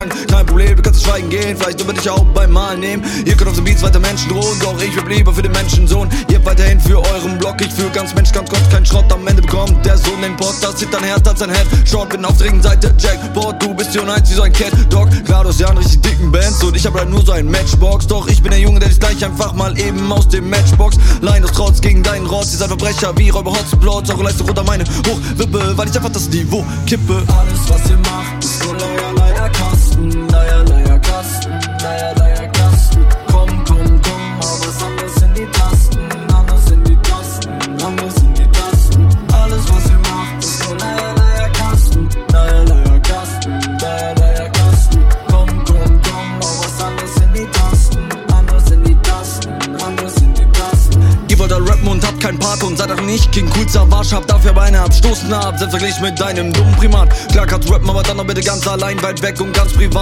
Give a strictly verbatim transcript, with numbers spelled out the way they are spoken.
Kein Problem, du kannst schweigen gehen, vielleicht über dich auch beim Mal nehmen. Ihr könnt auf den Beats weiter Menschen drohen, doch ich bleib lieber für den Menschensohn. Ihr habt weiterhin für euren Block, ich für ganz Mensch, ganz Gott, kein Schrott. Am Ende bekommt der Sohn den Pot, das zieht dein Herz als ein Headshot. Bin auf der rechten Seite Jackpot, du bist hier eins wie so ein Cat Dog. Klar, du hast ja einen richtig dicken Bands und ich hab halt nur so ein Matchbox. Doch ich bin der Junge, der dich gleich einfach mal eben aus dem Matchbox Line aus Trotz gegen deinen Rotz. Ihr seid Verbrecher wie Räuber, Hotspots, eure Leistung runter meine Hochwippe, weil ich einfach das Niveau kippe. Alles was ihr macht ist so leier, leier Kasten, leier, leier Kasten, leier, leier Kasten. Komm, komm, komm, mal was anderes in die Tasten, anders in die Tasten, anders in die Tasten. Alles was ihr macht ist so leier, leier Kasten, leier, leier Kasten, leier, leier Kasten. Komm, komm, komm, mal was anderes in die Tasten, anders in die Tasten, anders in die Tasten. Ihr wollt halt rappen und habt kein Part und seid auch nicht King Cool Savage, habt dafür Beine abstoßen ab, selbst verglichen mit deinem dummen Primat. Klar kannst du rappen, aber dann noch bitte ganz allein, weit weg und ganz privat.